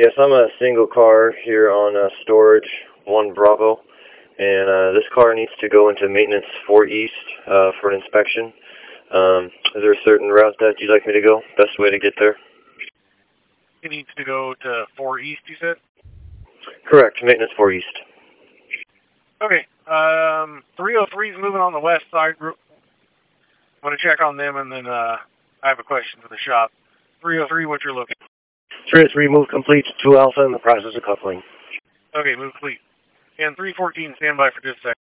Yes, I'm a single car here on storage 1 Bravo, and this car needs to go into maintenance 4 East for an inspection. Is there a certain route that you'd like me to go? Best way to get there? It needs to go to 4 East, you said? Correct, maintenance 4 East. Okay, 303 is moving on the west side. I'm going to check on them, and then I have a question for the shop. 303, what you're looking? 303, move complete to 2 Alpha in the process of coupling. Okay, move complete. And 314, stand by for just a second.